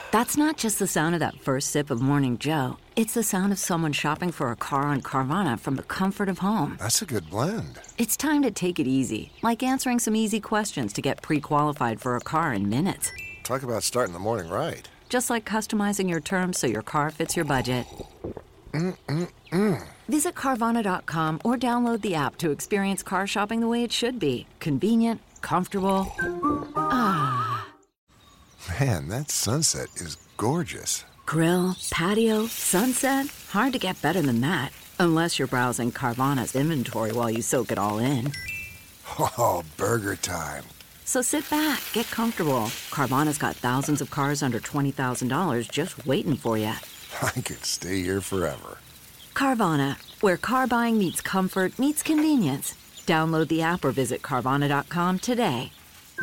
That's not just the sound of that first sip of Morning Joe. It's the sound of someone shopping for a car on Carvana from the comfort of home. That's a good blend. It's time to take it easy, like answering some easy questions to get pre-qualified for a car in minutes. Talk about starting the morning right. Just like customizing your terms so your car fits your budget. Visit Carvana.com or download the app to experience car shopping the way it should be. Convenient, comfortable. Ah. Man, that sunset is gorgeous. Grill, patio, sunset. Hard to get better than that. Unless you're browsing Carvana's inventory while you soak it all in. Oh, burger time. So sit back, get comfortable. Carvana's got thousands of cars under $20,000 just waiting for you. I could stay here forever. Carvana, where car buying meets comfort meets convenience. Download the app or visit Carvana.com today.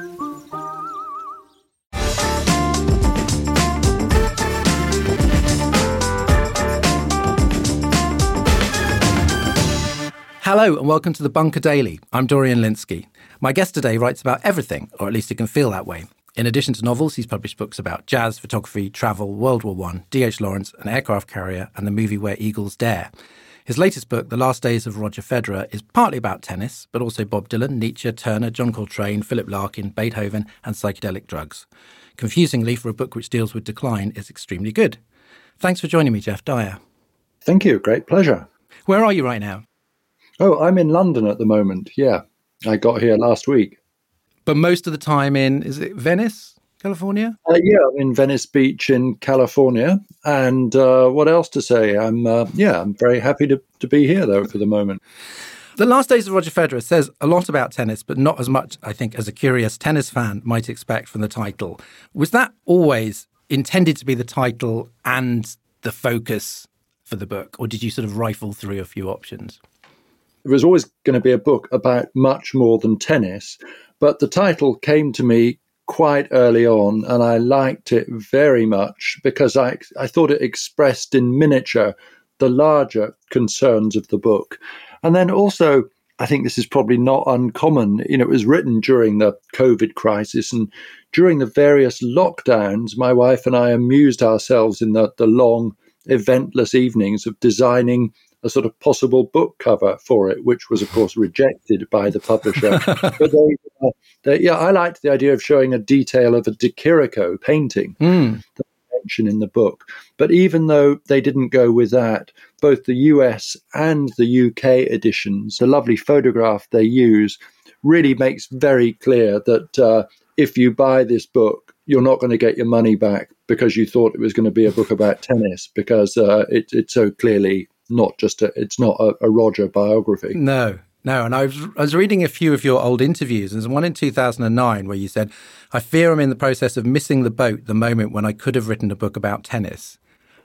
Hello and welcome to the Bunker Daily. I'm Dorian Lynskey. My guest today writes about everything, or at least it can feel that way. In addition to novels, he's published books about jazz, photography, travel, World War I, D.H. Lawrence, an aircraft carrier, and the movie Where Eagles Dare. His latest book, The Last Days of Roger Federer, is partly about tennis, but also Bob Dylan, Nietzsche, Turner, John Coltrane, Philip Larkin, Beethoven, and psychedelic drugs. Confusingly, for a book which deals with decline, is extremely good. Thanks for joining me, Geoff Dyer. Thank you. Great pleasure. Where are you right now? Oh, I'm in London at the moment. Yeah, I got here last week. But most of the time in, is it Venice, California? Yeah, I'm in Venice Beach in California. And what else to say? I'm very happy to be here, though, for the moment. The Last Days of Roger Federer says a lot about tennis, but not as much, I think, as a curious tennis fan might expect from the title. Was that always intended to be the title and the focus for the book? Or did you sort of rifle through a few options? It was always going to be a book about much more than tennis, but the title came to me quite early on, and I liked it very much because I thought it expressed in miniature the larger concerns of the book. And then also, I think this is probably not uncommon. You know, it was written during the COVID crisis, and during the various lockdowns, my wife and I amused ourselves in the long, eventless evenings of designing a sort of possible book cover for it, which was, of course, rejected by the publisher. But I liked the idea of showing a detail of a De Chirico painting that I mention in the book. But even though they didn't go with that, both the US and the UK editions, the lovely photograph they use really makes very clear that if you buy this book, you're not going to get your money back because you thought it was going to be a book about tennis, because it's so clearly not just it's not a Roger biography. No. And I was reading a few of your old interviews. There's one in 2009 where you said, "I fear I'm in the process of missing the boat the moment when I could have written a book about tennis."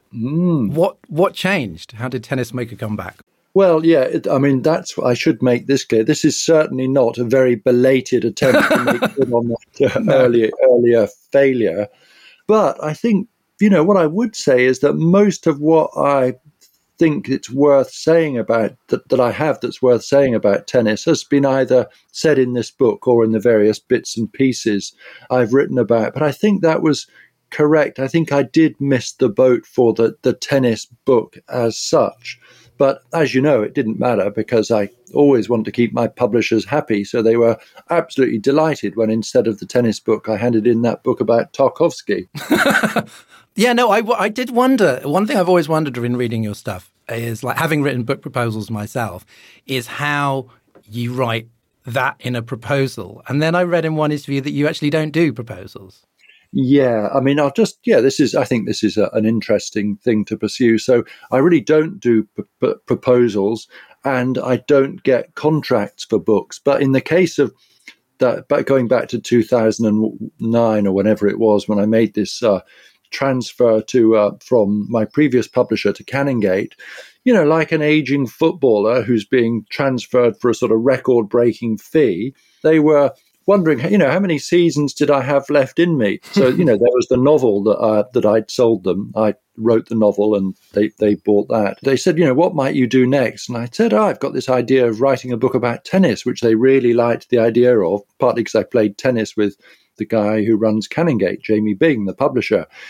What changed? How did tennis make a comeback? Well, yeah, I should make this clear. This is certainly not a very belated attempt to make good on that earlier failure. But I think, what I would say is that most of what I think it's worth saying about that's worth saying about tennis has been either said in this book or in the various bits and pieces I've written about. But I think that was correct. I think I did miss the boat for the tennis book as such. But as you know, it didn't matter because I always want to keep my publishers happy. So they were absolutely delighted when instead of the tennis book, I handed in that book about Tarkovsky. Yeah, no, I did wonder. One thing I've always wondered in reading your stuff is, like, having written book proposals myself, is how you write that in a proposal. And then I read in one interview that you actually don't do proposals. Yeah, I mean, I think this is an interesting thing to pursue. So I really don't do proposals, and I don't get contracts for books. But in the case of that, going back to 2009 or whenever it was, when I made this transfer from my previous publisher to Canongate, like an aging footballer who's being transferred for a sort of record-breaking fee, they were wondering, how many seasons did I have left in me? So, there was the novel that I'd sold them. I wrote the novel and they bought that. They said, what might you do next? And I said, I've got this idea of writing a book about tennis, which they really liked the idea of, partly because I played tennis with the guy who runs Canongate, Jamie Bing, the publisher.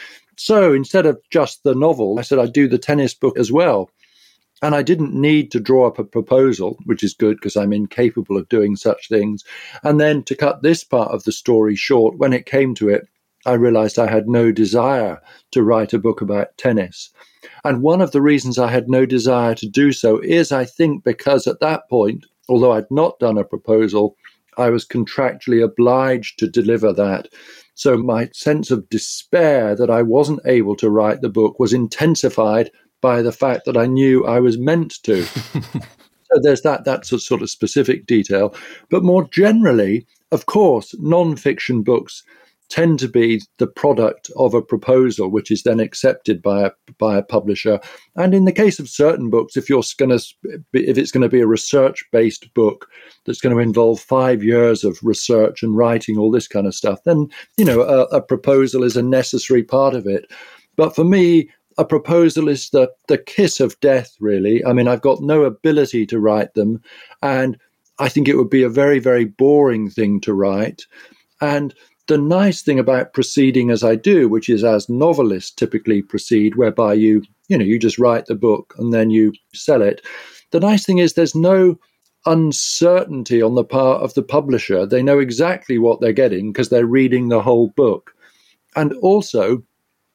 So instead of just the novel, I said I'd do the tennis book as well. And I didn't need to draw up a proposal, which is good because I'm incapable of doing such things. And then to cut this part of the story short, when it came to it, I realized I had no desire to write a book about tennis. And one of the reasons I had no desire to do so is, I think, because at that point, although I'd not done a proposal, I was contractually obliged to deliver that. So my sense of despair that I wasn't able to write the book was intensified by the fact that I knew I was meant to. So there's that's a sort of specific detail. But more generally, of course, non-fiction books tend to be the product of a proposal, which is then accepted by a publisher. And in the case of certain books, if it's going to be a research-based book that's going to involve 5 years of research and writing, all this kind of stuff, then a proposal is a necessary part of it. But for me, a proposal is the kiss of death, really. I mean, I've got no ability to write them, and I think it would be a very, very boring thing to write. And the nice thing about proceeding as I do, which is as novelists typically proceed, whereby you just write the book and then you sell it. The nice thing is there's no uncertainty on the part of the publisher. They know exactly what they're getting because they're reading the whole book. And also,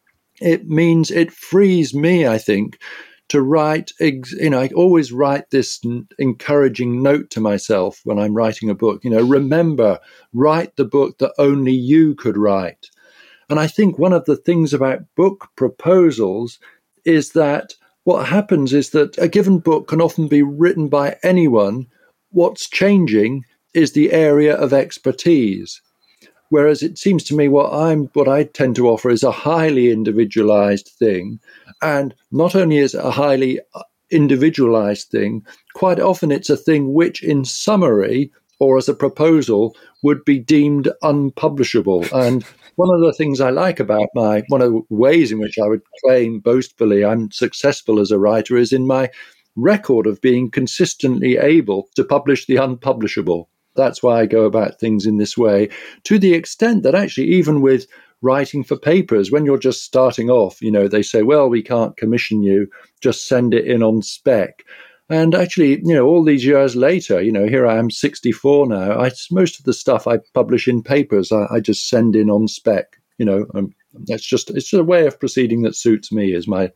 it means it frees me, I think, to write. I always write this encouraging note to myself when I'm writing a book. Remember, write the book that only you could write. And I think one of the things about book proposals is that what happens is that a given book can often be written by anyone. What's changing is the area of expertise. Whereas it seems to me what I tend to offer is a highly individualized thing. And not only is it a highly individualized thing, quite often it's a thing which in summary or as a proposal would be deemed unpublishable. And one of the things I like about one of the ways in which I would claim boastfully I'm successful as a writer is in my record of being consistently able to publish the unpublishable. That's why I go about things in this way, to the extent that actually even with writing for papers, when you're just starting off, they say, well, we can't commission you, just send it in on spec. And actually, all these years later, here I am 64 now, most of the stuff I publish in papers, I just send in on spec, it's just a way of proceeding that suits me is my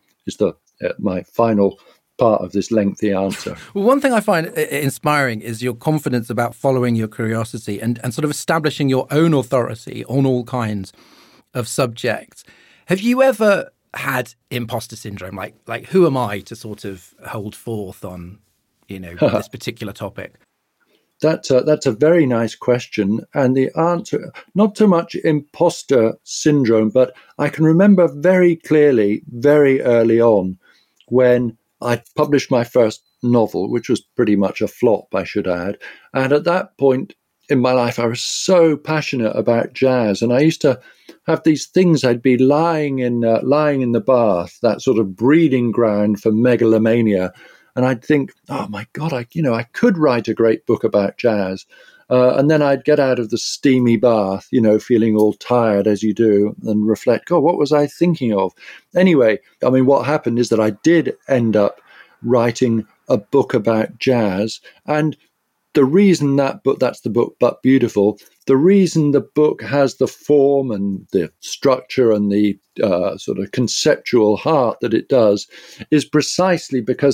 final part of this lengthy answer. Well, one thing I find inspiring is your confidence about following your curiosity and sort of establishing your own authority on all kinds of subjects. Have you ever had imposter syndrome? Like who am I to sort of hold forth on, this particular topic? That's a very nice question. And the answer, not so much imposter syndrome, but I can remember very clearly, very early on, when I published my first novel, which was pretty much a flop, I should add. And at that point in my life, I was so passionate about jazz. And I used to have these things. I'd be lying in the bath, that sort of breeding ground for megalomania. And I'd think, oh, my God, I could write a great book about jazz. And then I'd get out of the steamy bath, feeling all tired as you do, and reflect, God, what was I thinking of? Anyway, what happened is that I did end up writing a book about jazz. And the reason that's the book, But Beautiful, the reason the book has the form and the structure and the sort of conceptual heart that it does is precisely because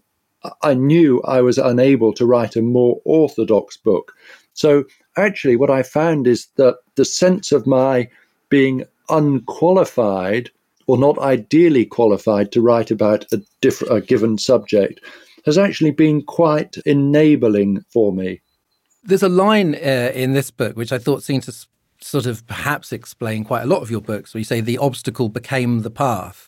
I knew I was unable to write a more orthodox book. So actually what I found is that the sense of my being unqualified or not ideally qualified to write about a given subject has actually been quite enabling for me. There's a line in this book which I thought seemed to sort of perhaps explain quite a lot of your books, where you say the obstacle became the path.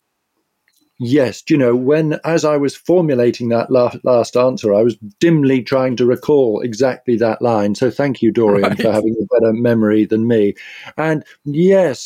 Yes, as I was formulating that last answer, I was dimly trying to recall exactly that line. So thank you, Dorian, for having a better memory than me. And yes,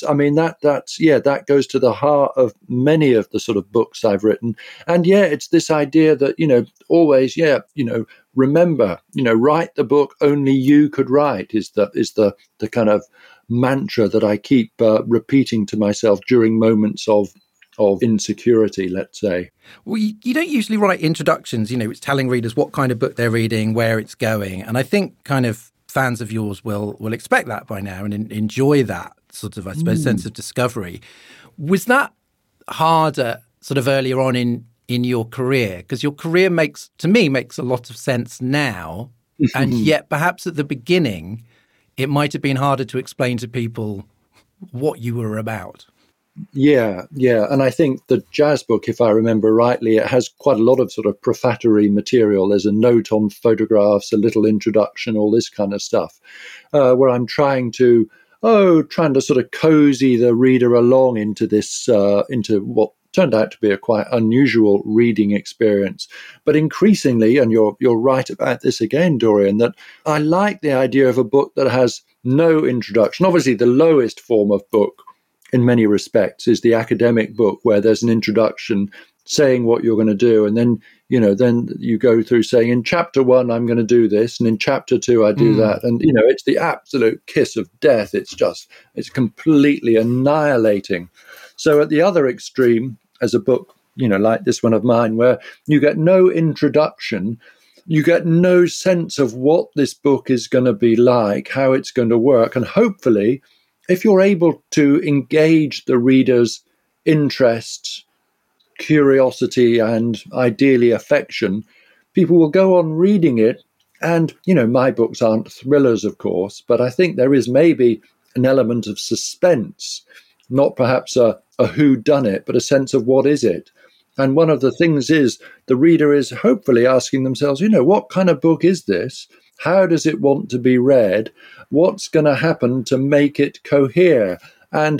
that goes to the heart of many of the sort of books I've written. And it's this idea that, always, remember, write the book only you could write is the kind of mantra that I keep repeating to myself during moments of insecurity, let's say. Well, you don't usually write introductions, it's telling readers what kind of book they're reading, where it's going. And I think kind of fans of yours will expect that by now and enjoy that sort of, I suppose, sense of discovery. Was that harder sort of earlier on in your career? Because your career makes a lot of sense now. And yet perhaps at the beginning, it might have been harder to explain to people what you were about. Yeah. And I think the jazz book, if I remember rightly, it has quite a lot of sort of prefatory material. There's a note on photographs, a little introduction, all this kind of stuff, where I'm trying to sort of cozy the reader along into this, into what turned out to be a quite unusual reading experience. But increasingly, and you're right about this again, Dorian, that I like the idea of a book that has no introduction. Obviously, the lowest form of book in many respects is the academic book, where there's an introduction saying what you're going to do. And then, then you go through saying, in chapter 1, I'm going to do this. And in chapter 2, I do that. And, it's the absolute kiss of death. It's completely annihilating. So at the other extreme, as a book, like this one of mine, where you get no introduction, you get no sense of what this book is going to be like, how it's going to work. And hopefully, if you're able to engage the reader's interest, curiosity, and ideally affection, people will go on reading it. And, my books aren't thrillers, of course, but I think there is maybe an element of suspense, not perhaps a whodunit, but a sense of what is it. And one of the things is the reader is hopefully asking themselves, what kind of book is this? How does it want to be read? What's going to happen to make it cohere? And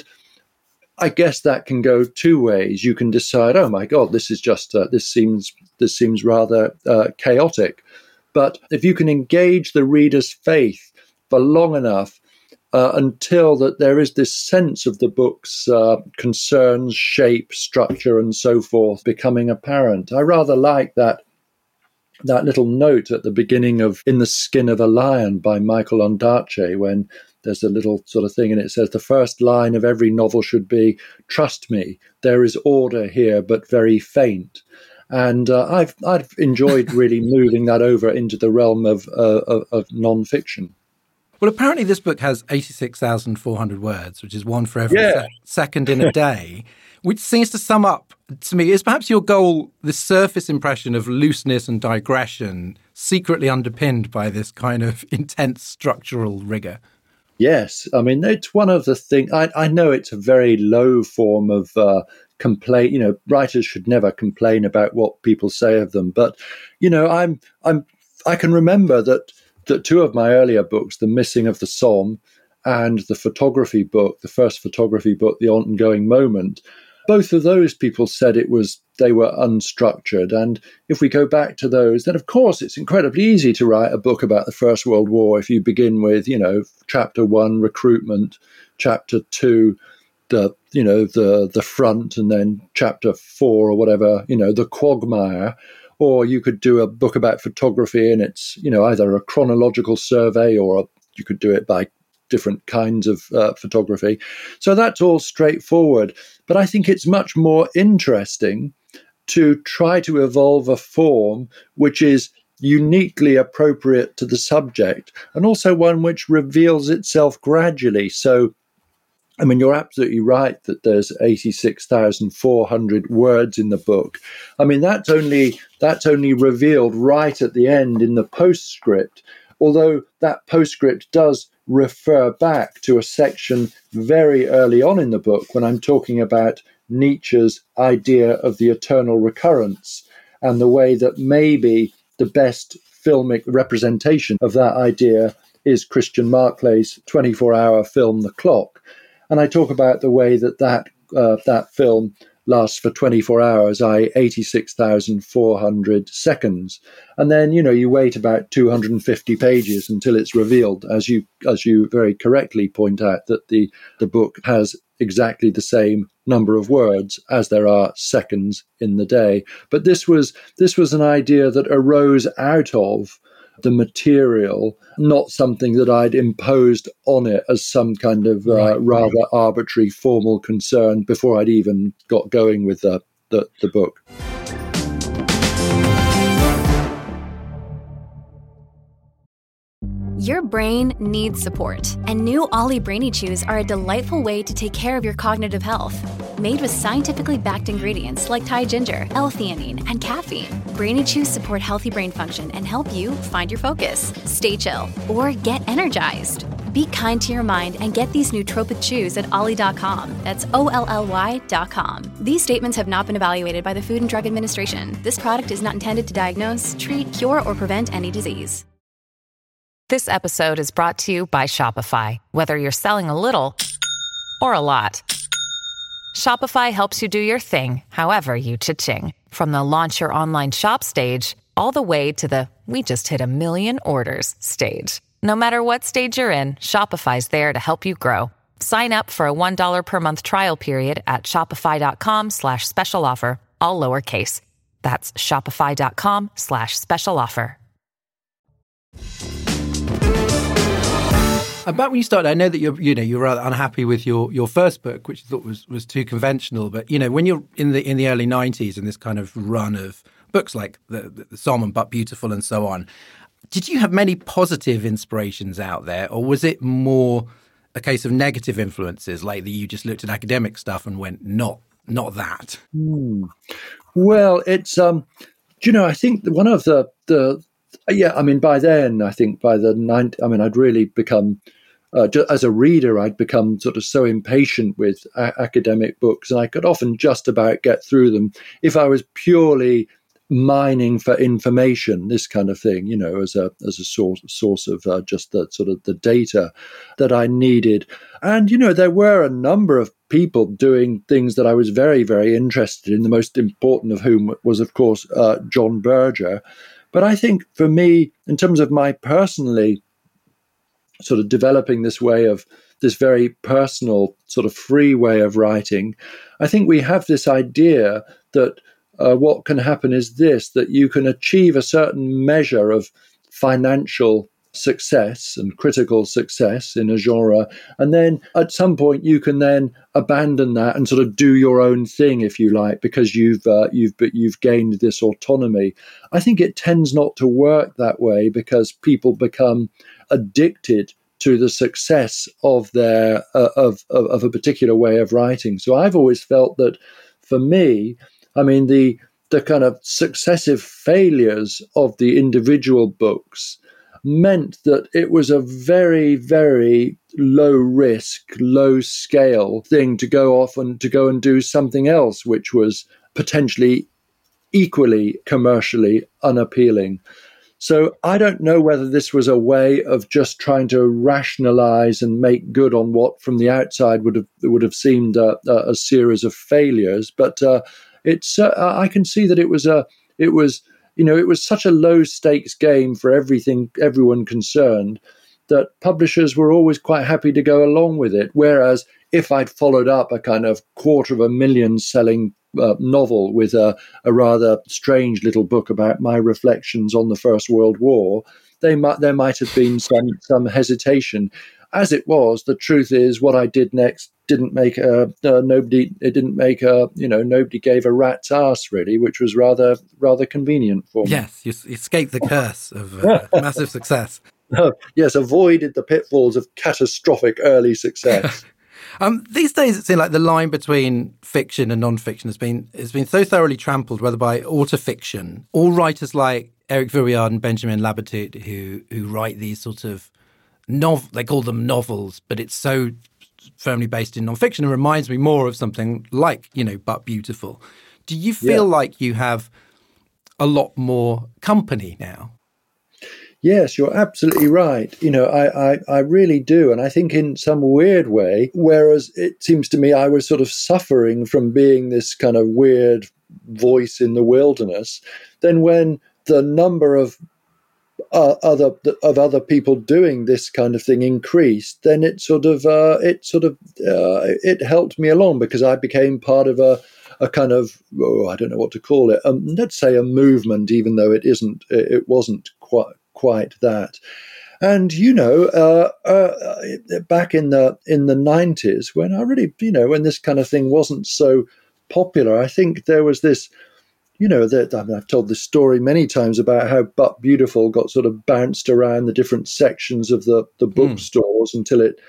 I guess that can go two ways. You can decide, oh my God, this is just this seems rather chaotic. But if you can engage the reader's faith for long enough until that there is this sense of the book's concerns, shape, structure, and so forth becoming apparent, I rather like that little note at the beginning of In the Skin of a Lion by Michael Ondaatje, when there's a little sort of thing and it says, the first line of every novel should be, trust me, there is order here, but very faint. And I've enjoyed really moving that over into the realm of nonfiction. Well, apparently this book has 86,400 words, which is one for every second in a day, which seems to sum up, to me, is perhaps your goal, this surface impression of looseness and digression, secretly underpinned by this kind of intense structural rigor. Yes. I mean, it's one of the things, I know it's a very low form of complaint. Writers should never complain about what people say of them. But, I can remember that two of my earlier books, The Missing of the Somme and the photography book, the first photography book, The Ongoing Moment, both of those people said they were unstructured. And if we go back to those, then of course it's incredibly easy to write a book about the First World War if you begin with, chapter 1, recruitment, chapter 2, the front, and then chapter 4 or whatever, the quagmire. Or you could do a book about photography and it's, either a chronological survey or you could do it by different kinds of photography. So that's all straightforward. But I think it's much more interesting to try to evolve a form which is uniquely appropriate to the subject and also one which reveals itself gradually. So, I mean, you're absolutely right that there's 86,400 words in the book. I mean, that's only revealed right at the end in the postscript, although that postscript does refer back to a section very early on in the book when I'm talking about Nietzsche's idea of the eternal recurrence and the way that maybe the best filmic representation of that idea is Christian Marclay's 24-hour film, The Clock. And I talk about the way that film lasts for 24 hours, i.e. 86,400 seconds. And then, you wait about 250 pages until it's revealed, as you very correctly point out, that the book has exactly the same number of words as there are seconds in the day. But this was an idea that arose out of the material, not something that I'd imposed on it as some kind of rather arbitrary formal concern before I'd even got going with the book. Your brain needs support, and new Ollie Brainy Chews are a delightful way to take care of your cognitive health. Made with scientifically backed ingredients like Thai ginger, L-theanine, and caffeine, Brainy Chews support healthy brain function and help you find your focus, stay chill, or get energized. Be kind to your mind and get these nootropic chews at ollie.com. That's OLLY.com. These statements have not been evaluated by the Food and Drug Administration. This product is not intended to diagnose, treat, cure, or prevent any disease. This episode is brought to you by Shopify. Whether you're selling a little or a lot, Shopify helps you do your thing, however you cha-ching. From the launch your online shop stage, all the way to the we just hit 1 million orders stage. No matter what stage you're in, Shopify's there to help you grow. Sign up for a $1 per month trial period at shopify.com/special offer, all lowercase. That's shopify.com/special offer. About when you started, I know that you're rather unhappy with your first book, which you thought was too conventional. But when you're in the early 90s and this kind of run of books like the Salmon But Beautiful and so on, did you have many positive inspirations out there, or was it more a case of negative influences, like that you just looked at academic stuff and went, not that? Well, it's I think one of the by then, I think by the 90s, I'd really become, as a reader, I'd become sort of so impatient with academic books, and I could often just about get through them if I was purely mining for information, this kind of thing, as a source of just the sort of the data that I needed. And, there were a number of people doing things that I was very, very interested in, the most important of whom was, of course, John Berger. But I think for me, in terms of my personally sort of developing this very personal sort of free way of writing, I think we have this idea that what can happen is that you can achieve a certain measure of financial success and critical success in a genre, and then at some point you can then abandon that and sort of do your own thing, if you like, because you've gained this autonomy. I think it tends not to work that way, because people become addicted to the success of their of a particular way of writing. So I've always felt that for me, the kind of successive failures of the individual books meant that it was a very, very low risk, low scale thing to go off and do something else, which was potentially equally commercially unappealing. So I don't know whether this was a way of just trying to rationalize and make good on what from the outside would have seemed a series of failures, but I can see that it was such a low stakes game for everyone concerned, that publishers were always quite happy to go along with it. Whereas if I'd followed up a kind of 250,000 selling novel with a rather strange little book about my reflections on the First World War, there might have been some hesitation. As it was, the truth is, what I did next didn't make nobody gave a rat's ass, really, which was rather convenient for me. Yes, you escaped the curse of massive success. Yes, avoided the pitfalls of catastrophic early success. These days, it seems like the line between fiction and non-fiction has been so thoroughly trampled, whether by autofiction or writers like Eric Viriard and Benjamin Labatut, who write these sort of they call them novels, but it's so firmly based in non-fiction and reminds me more of something like, But Beautiful. Do you feel like you have a lot more company now? Yes, you're absolutely right. I really do. And I think in some weird way, whereas it seems to me I was sort of suffering from being this kind of weird voice in the wilderness, then when the number of other people doing this kind of thing increased, then it helped me along, because I became part of a kind of, I don't know what to call it, let's say a movement, even though it wasn't quite that. And back in the 90s, when I really, when this kind of thing wasn't so popular, I think there was this, I've told this story many times about how Butt Beautiful got sort of bounced around the different sections of the bookstores until it,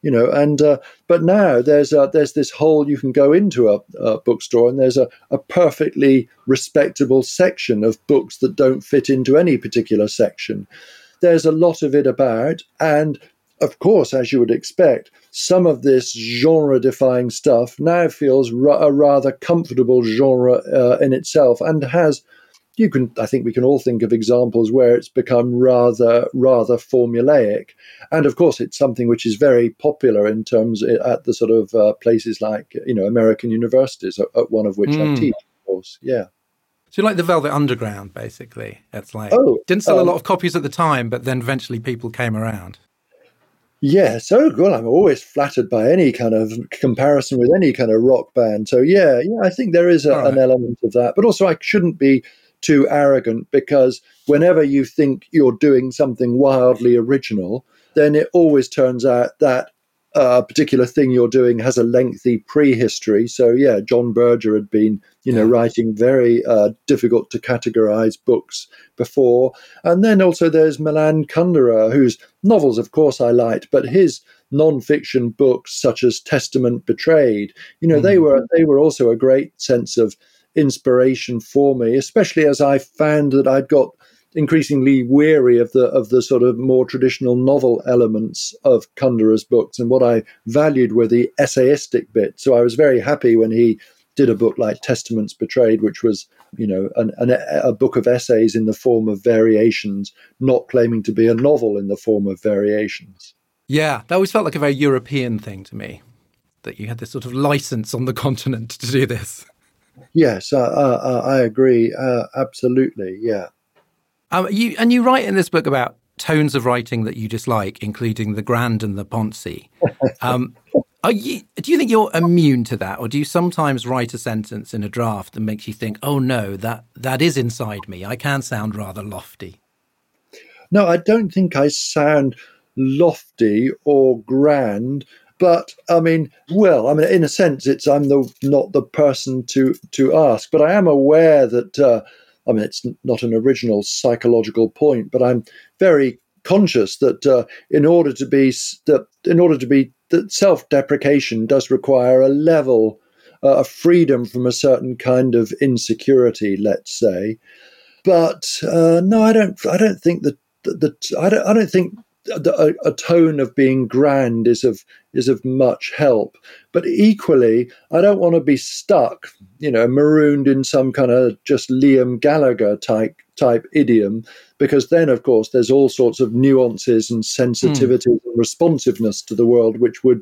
but now there's this whole, you can go into a bookstore and there's a perfectly respectable section of books that don't fit into any particular section. There's a lot of it about, and of course, as you would expect, some of this genre-defying stuff now feels a rather comfortable genre in itself, and has. I think we can all think of examples where it's become rather formulaic, and of course, it's something which is very popular in terms at the sort of places like American universities, at one of which I teach, of course. Yeah. So like the Velvet Underground, basically. It's like didn't sell a lot of copies at the time, but then eventually people came around. Yes, well, I'm always flattered by any kind of comparison with any kind of rock band. So yeah, I think there is an element of that. But also, I shouldn't be too arrogant, because whenever you think you're doing something wildly original, then it always turns out that a particular thing you're doing has a lengthy prehistory. So yeah, John Berger had been, writing very difficult to categorize books before. And then also there's Milan Kundera, whose novels, of course, I liked, but his non-fiction books, such as Testament Betrayed, they were also a great sense of inspiration for me, especially as I found that I'd got increasingly weary of the sort of more traditional novel elements of Kundera's books, and what I valued were the essayistic bit. So I was very happy when he did a book like Testaments Betrayed, which was, a book of essays in the form of variations, not claiming to be a novel in the form of variations. Yeah, that always felt like a very European thing to me, that you had this sort of license on the continent to do this. Yes, I agree. Absolutely, yeah. You write in this book about tones of writing that you dislike, including the grand and the poncy. Do you think you're immune to that, or do you sometimes write a sentence in a draft that makes you think, oh no, that is inside me, I can sound rather lofty? No, I don't think I sound lofty or grand. But in a sense, I'm not the person to ask. But I am aware that it's not an original psychological point, but I'm very conscious that in order to be that self-deprecation does require a level of freedom from a certain kind of insecurity, let's say. But no, I don't think that I don't think a tone of being grand is of much help. But equally, I don't want to be stuck, marooned in some kind of just Liam Gallagher type idiom, because then, of course, there's all sorts of nuances and sensitivity and responsiveness to the world which would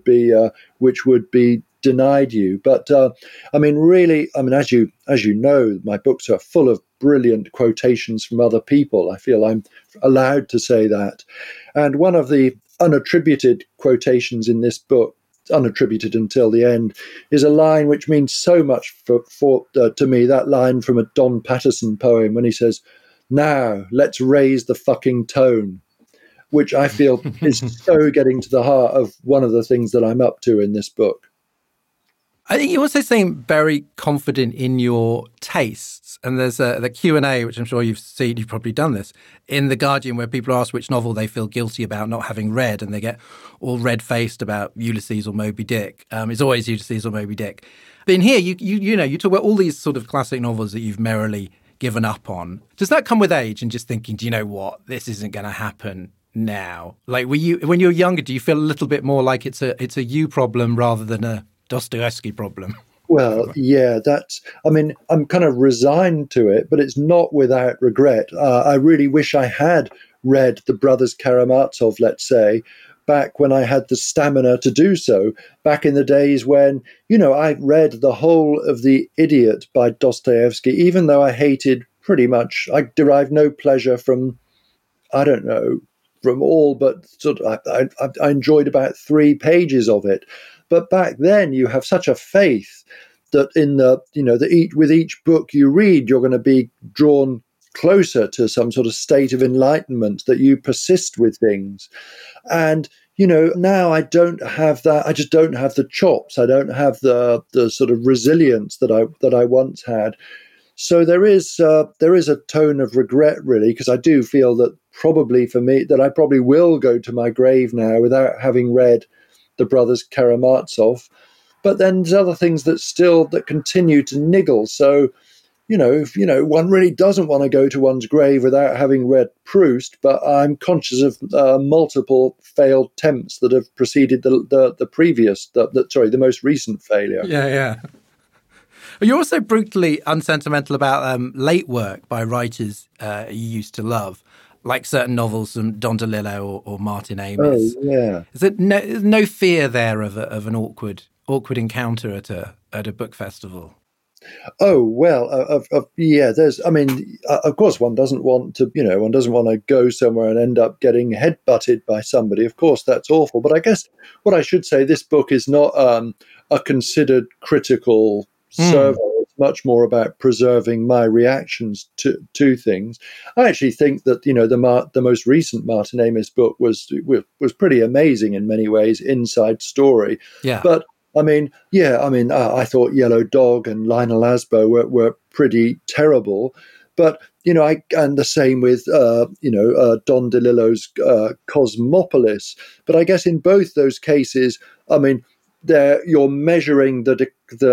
be denied you. But really, as you know, my books are full of brilliant quotations from other people. I feel I'm allowed to say that. And one of the unattributed quotations in this book, unattributed until the end, is a line which means so much to me, that line from a Don Patterson poem when he says, "Now let's raise the fucking tone," which I feel is so getting to the heart of one of the things that I'm up to in this book. I think you also seem very confident in your tastes. And there's the Q&A, which I'm sure you've seen, you've probably done this, in The Guardian, where people ask which novel they feel guilty about not having read, and they get all red-faced about Ulysses or Moby Dick. It's always Ulysses or Moby Dick. But in here, you talk about all these sort of classic novels that you've merrily given up on. Does that come with age and just thinking, do you know what, this isn't going to happen now? Like, when you were younger, do you feel a little bit more like it's a you problem rather than a Dostoevsky problem? Well, yeah, I'm kind of resigned to it, but it's not without regret. I really wish I had read The Brothers Karamazov, let's say, back when I had the stamina to do so, back in the days when, I read the whole of The Idiot by Dostoevsky, even though I hated pretty much, I derived no pleasure from, I don't know, from all but sort of, I enjoyed about 3 pages of it. But back then, you have such a faith that in with each book you read, you're going to be drawn closer to some sort of state of enlightenment, that you persist with things. And now I don't have that. I just don't have the chops. I don't have the sort of resilience that I once had. So there is a tone of regret, really, because I do feel that probably for me that I probably will go to my grave now without having read the Brothers Karamazov. But then there's other things that continue to niggle. So, if one really doesn't want to go to one's grave without having read Proust, but I'm conscious of multiple failed attempts that have preceded the most recent failure. Yeah. You're also brutally unsentimental about late work by writers you used to love, like certain novels from Don DeLillo or Martin Amis. Oh, yeah. Is there no fear there of an awkward encounter at a book festival? Oh, well, yeah, of course one doesn't want to go somewhere and end up getting headbutted by somebody. Of course, that's awful. But I guess what I should say, this book is not a considered critical survey. It's much more about preserving my reactions to things. I actually think that, the most recent Martin Amis book was pretty amazing in many ways, Inside Story. Yeah. But I thought Yellow Dog and Lionel Asbo were pretty terrible, but and the same with Don DeLillo's Cosmopolis. But I guess in both those cases, you're measuring the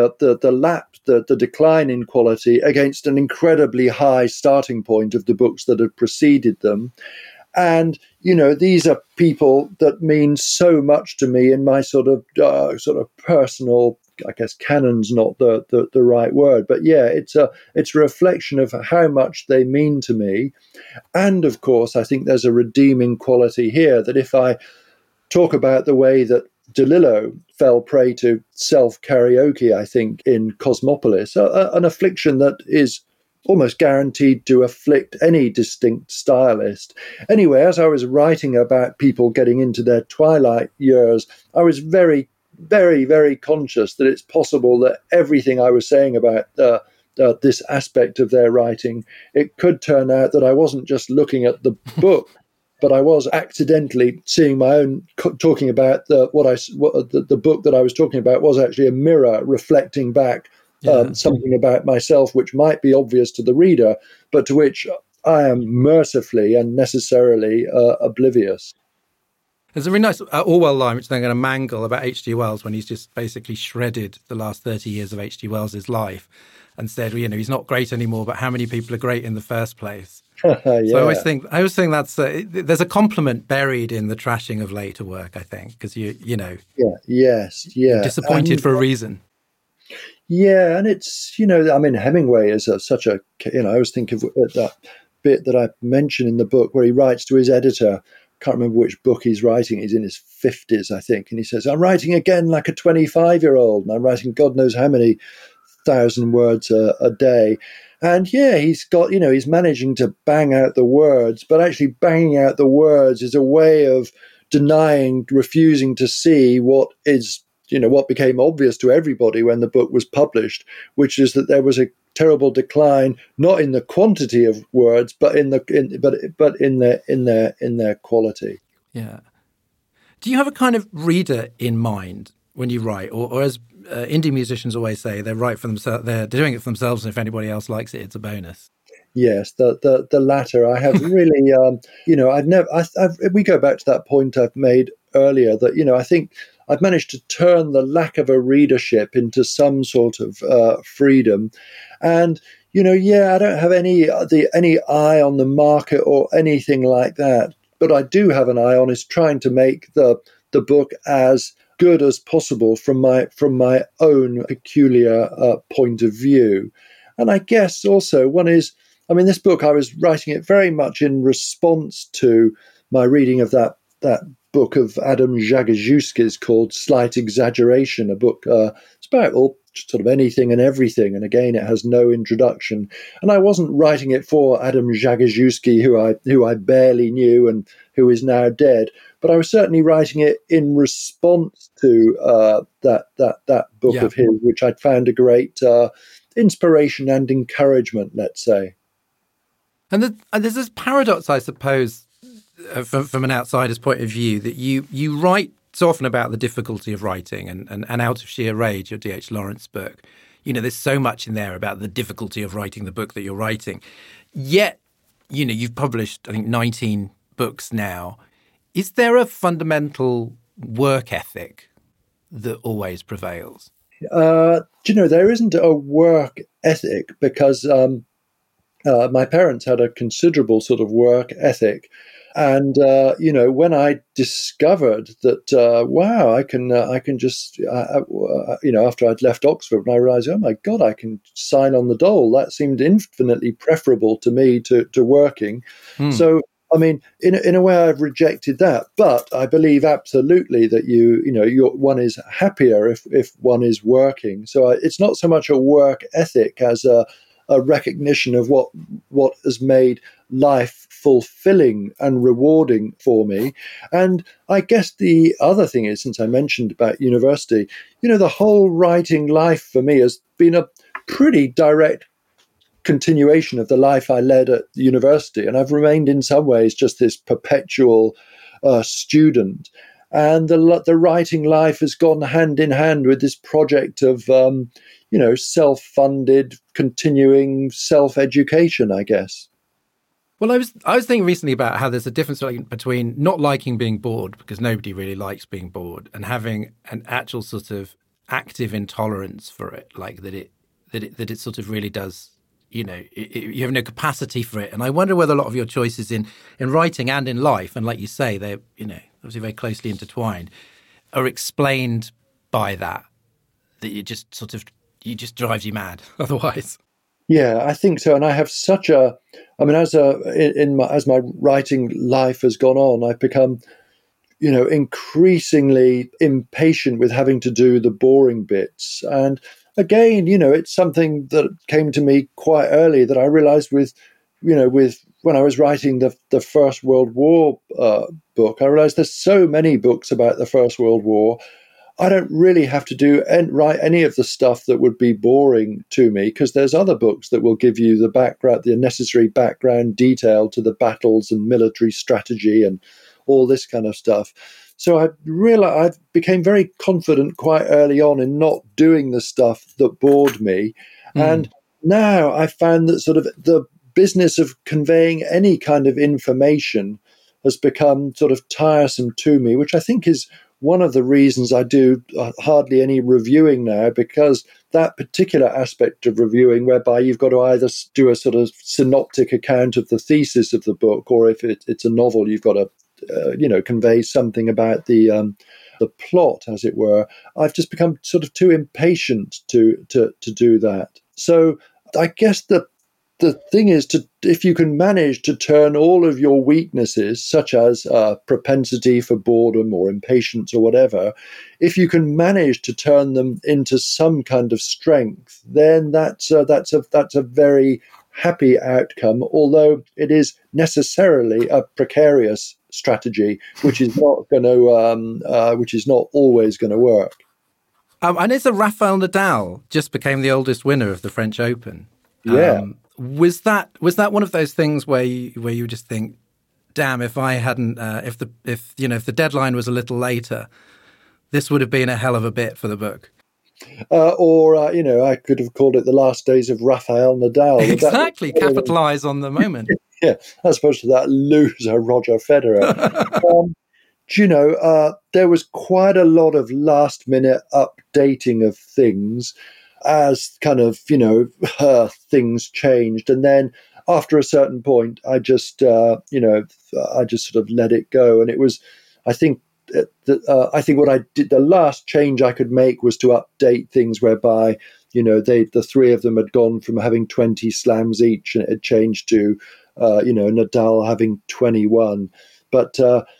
decline in quality against an incredibly high starting point of the books that had preceded them. And, these are people that mean so much to me in my sort of personal, I guess canon's not the right word, but yeah, it's a reflection of how much they mean to me. And of course, I think there's a redeeming quality here that if I talk about the way that DeLillo fell prey to self-karaoke, I think, in Cosmopolis, an affliction that is almost guaranteed to afflict any distinct stylist. Anyway, as I was writing about people getting into their twilight years, I was very, very, very conscious that it's possible that everything I was saying about this aspect of their writing, it could turn out that I wasn't just looking at the book, but I was accidentally seeing my own, talking about the book that I was talking about was actually a mirror reflecting back something about myself which might be obvious to the reader, but to which I am mercifully and necessarily oblivious. There's a really nice Orwell line, which they're going to mangle about H.G. Wells when he's just basically shredded the last 30 years of H.G. Wells' life and said, he's not great anymore, but how many people are great in the first place? Yeah. So I always think that's there's a compliment buried in the trashing of later work, I think, because you're disappointed for a reason. Yeah, and it's, Hemingway is such a, I always think of that bit that I mentioned in the book where he writes to his editor. Can't remember which book he's writing. He's in his 50s, I think. And he says, I'm writing again like a 25-year-old. And I'm writing God knows how many 1,000 words a day. And yeah, he's got, he's managing to bang out the words, but actually banging out the words is a way of refusing to see what is, what became obvious to everybody when the book was published, which is that there was a terrible decline, not in the quantity of words, but in their quality. Yeah. Do you have a kind of reader in mind when you write, or as indie musicians always say, they write for themselves, they're doing it for themselves, and if anybody else likes it, it's a bonus? Yes, the latter. I have really, we go back to that point I've made earlier that, I think I've managed to turn the lack of a readership into some sort of freedom. And, I don't have any eye on the market or anything like that. But I do have an eye on is trying to make the book as good as possible from my own peculiar point of view. And I guess also one is, this book, I was writing it very much in response to my reading of that book of Adam Zagajewski's called Slight Exaggeration, a book, it's about all sort of anything and everything. And again, it has no introduction. And I wasn't writing it for Adam Zagajewski, who I barely knew and who is now dead. But I was certainly writing it in response to that book of his, which I'd found a great inspiration and encouragement, let's say. And there's this paradox, I suppose, from an outsider's point of view, that you write so often about the difficulty of writing, and Out of Sheer Rage, your D.H. Lawrence book, there's so much in there about the difficulty of writing the book that you're writing. Yet, you've published, I think, 19 books now. Is there a fundamental work ethic that always prevails? There isn't a work ethic because my parents had a considerable sort of work ethic. And, when I discovered that, I can just, after I'd left Oxford, and I realized, oh my God, I can sign on the dole. That seemed infinitely preferable to me to working. So, I mean, in a way, I've rejected that. But I believe absolutely that one is happier if one is working. So it's not so much a work ethic as a recognition of what has made life fulfilling and rewarding for me. And I guess the other thing is, since I mentioned about university, the whole writing life for me has been a pretty direct continuation of the life I led at the university. And I've remained in some ways just this perpetual student. And the writing life has gone hand in hand with this project of, self-funded, continuing self-education, I guess. Well, I was thinking recently about how there's a difference between not liking being bored, because nobody really likes being bored, and having an actual sort of active intolerance for it, like that it sort of really does. You have no capacity for it. And I wonder whether a lot of your choices in writing and in life, and like you say, they're, obviously very closely intertwined, are explained by that it just drives you mad otherwise. Yeah, I think so. And I have as my writing life has gone on, I've become, increasingly impatient with having to do the boring bits. And again, it's something that came to me quite early that I realized with when I was writing the First World War book, I realized there's so many books about the First World War. I don't really have to write any of the stuff that would be boring to me, because there's other books that will give you the necessary background detail to the battles and military strategy and all this kind of stuff. So I became very confident quite early on in not doing the stuff that bored me. And now I found that sort of the business of conveying any kind of information has become sort of tiresome to me, which I think is one of the reasons I do hardly any reviewing now, because that particular aspect of reviewing, whereby you've got to either do a sort of synoptic account of the thesis of the book, or if it's a novel, you've got to convey something about the plot, as it were. I've just become sort of too impatient to do that. So I guess the thing is if you can manage to turn all of your weaknesses, such as propensity for boredom or impatience or whatever, if you can manage to turn them into some kind of strength, then that's a very happy outcome. Although it is necessarily a precarious strategy, which is not always going to work. And it's Rafael Nadal just became the oldest winner of the French Open. Yeah. Was that one of those things where you just think, damn, if I hadn't, if the deadline was a little later, this would have been a hell of a bit for the book? I could have called it The Last Days of Rafael Nadal. Exactly, capitalise on the moment. Yeah, as opposed to that loser Roger Federer. There was quite a lot of last-minute updating of things as kind of, things changed. And then after a certain point, I just sort of let it go. And it was, I think what I did, the last change I could make was to update things whereby, the three of them had gone from having 20 slams each, and it had changed to, Nadal having 21. But,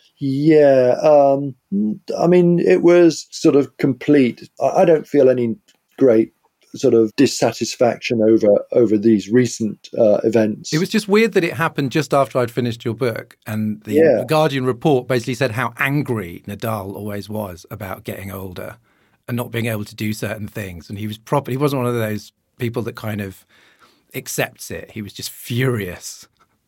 it was sort of complete. I don't feel any great sort of dissatisfaction over these recent events. It was just weird that it happened just after I'd finished your book, and the Guardian report basically said how angry Nadal always was about getting older and not being able to do certain things. And he wasn't one of those people that kind of accepts it. He was just furious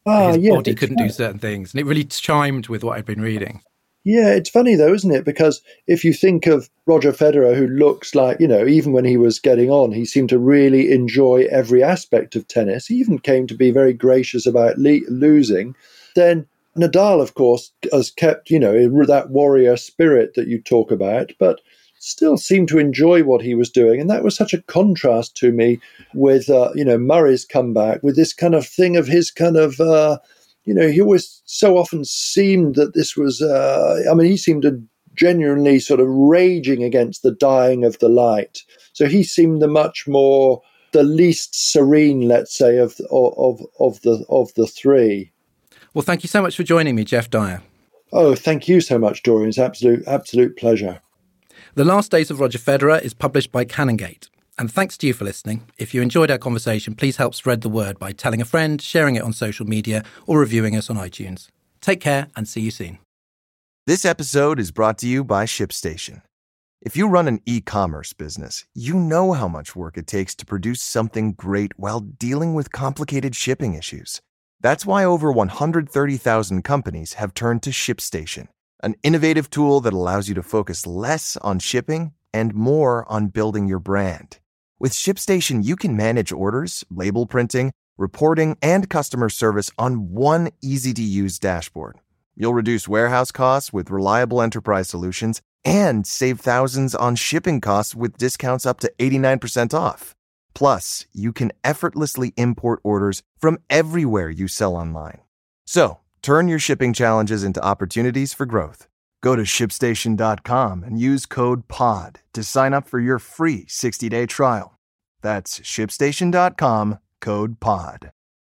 his body couldn't do certain things. And it really chimed with what I'd been reading. Yeah, it's funny though, isn't it? Because if you think of Roger Federer, who looks like, even when he was getting on, he seemed to really enjoy every aspect of tennis. He even came to be very gracious about losing. Then Nadal, of course, has kept, that warrior spirit that you talk about, but still seemed to enjoy what he was doing. And that was such a contrast to me with, Murray's comeback, with this kind of thing of his kind of, he always so often seemed that this was, he seemed to genuinely sort of raging against the dying of the light. So he seemed the least serene, let's say, of the three. Well, thank you so much for joining me, Geoff Dyer. Oh, thank you so much, Dorian. It's absolute pleasure. The Last Days of Roger Federer is published by Canongate. And thanks to you for listening. If you enjoyed our conversation, please help spread the word by telling a friend, sharing it on social media, or reviewing us on iTunes. Take care and see you soon. This episode is brought to you by ShipStation. If you run an e-commerce business, you know how much work it takes to produce something great while dealing with complicated shipping issues. That's why over 130,000 companies have turned to ShipStation, an innovative tool that allows you to focus less on shipping and more on building your brand. With ShipStation, you can manage orders, label printing, reporting, and customer service on one easy-to-use dashboard. You'll reduce warehouse costs with reliable enterprise solutions and save thousands on shipping costs with discounts up to 89% off. Plus, you can effortlessly import orders from everywhere you sell online. So, turn your shipping challenges into opportunities for growth. Go to ShipStation.com and use code POD to sign up for your free 60-day trial. That's ShipStation.com, code POD.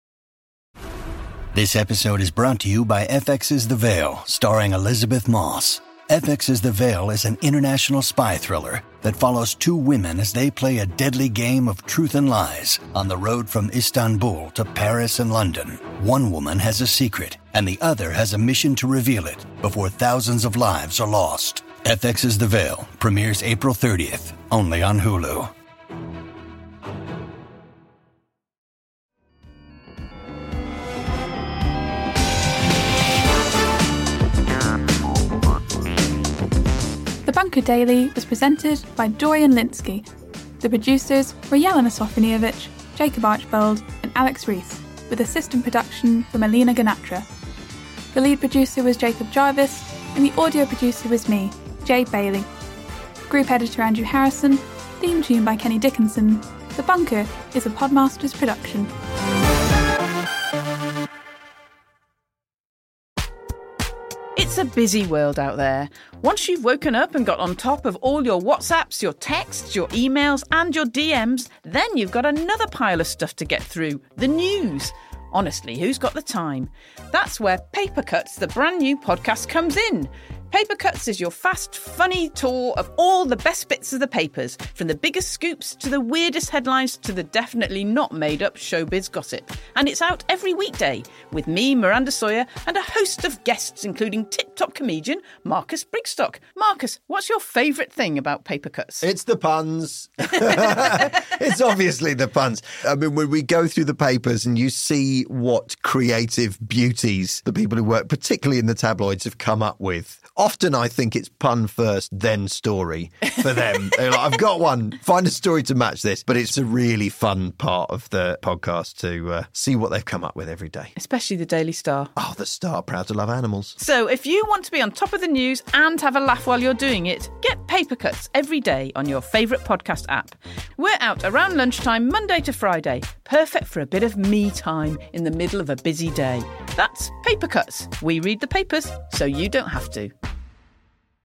This episode is brought to you by FX's The Veil, starring Elizabeth Moss. FX's The Veil is an international spy thriller that follows two women as they play a deadly game of truth and lies on the road from Istanbul to Paris and London. One woman has a secret, and the other has a mission to reveal it before thousands of lives are lost. FX's The Veil premieres April 30th, only on Hulu. The Bunker Daily was presented by Dorian Lynskey. The producers were Jelena Sofronijevic, Jacob Archbold and Alex Reese, with assistant production from Alina Ganatra. The lead producer was Jacob Jarvis, and the audio producer was me, Jay Bailey. Group editor Andrew Harrison, theme tune by Kenny Dickinson. The Bunker is a Podmasters production. It's a busy world out there. Once you've woken up and got on top of all your WhatsApps, your texts, your emails and your DMs, then you've got another pile of stuff to get through, the news. Honestly, who's got the time? That's where Paper Cuts, the brand new podcast, comes in. Paper Cuts is your fast, funny tour of all the best bits of the papers, from the biggest scoops to the weirdest headlines to the definitely not made-up showbiz gossip. And it's out every weekday, with me, Miranda Sawyer, and a host of guests, including tip-top comedian Marcus Brigstock. Marcus, what's your favourite thing about Paper Cuts? It's the puns. It's obviously the puns. I mean, when we go through the papers and you see what creative beauties the people who work, particularly in the tabloids, have come up with, often I think it's pun first, then story for them. They're like, I've got one, find a story to match this. But it's a really fun part of the podcast to see what they've come up with every day. Especially the Daily Star. Oh, the Star, proud to love animals. So if you want to be on top of the news and have a laugh while you're doing it, get Paper Cuts every day on your favourite podcast app. We're out around lunchtime, Monday to Friday. Perfect for a bit of me time in the middle of a busy day. That's Paper Cuts. We read the papers so you don't have to.